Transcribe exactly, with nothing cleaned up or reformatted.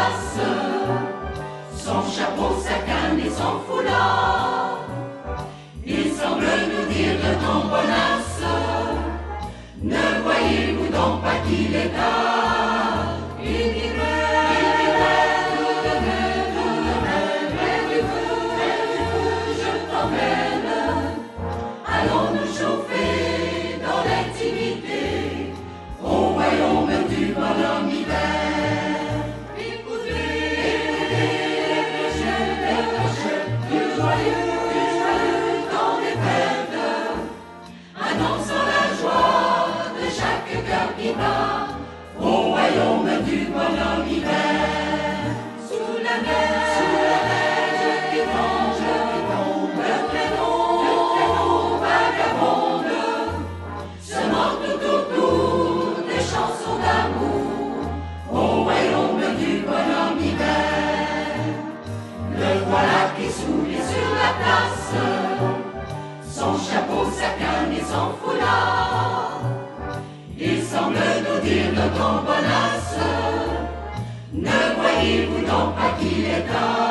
tasse, son chapeau, sa canne et son foulard. Il semble nous dire de ton bonasse, ne voyez-vous donc pas qu'il est tard? Il dirait, il dirait, tout de même, tout de même, près du feu, près du feu, je t'emmène. Allons nous chauffer dans l'intimité, au royaume du bonhomme hiver. Écoutez, écoutez les clochettes, les clochettes du joyeux, du joyeux temps des fêtes, annonçant la joie de chaque cœur qui bat, au royaume du bonhomme hiver. Sous la neige, sous la neige qui tombe, qui tombe, le traîneau, le traîneau vagabonde, semant tout autour des chansons d'amour, au royaume du bonhomme hiver. Le voilà qui sourit sur la place, son chapeau, sa canne et son foulard. Il semble nous dire de ton bonasse, ne voyez-vous donc pas qu'il est tard?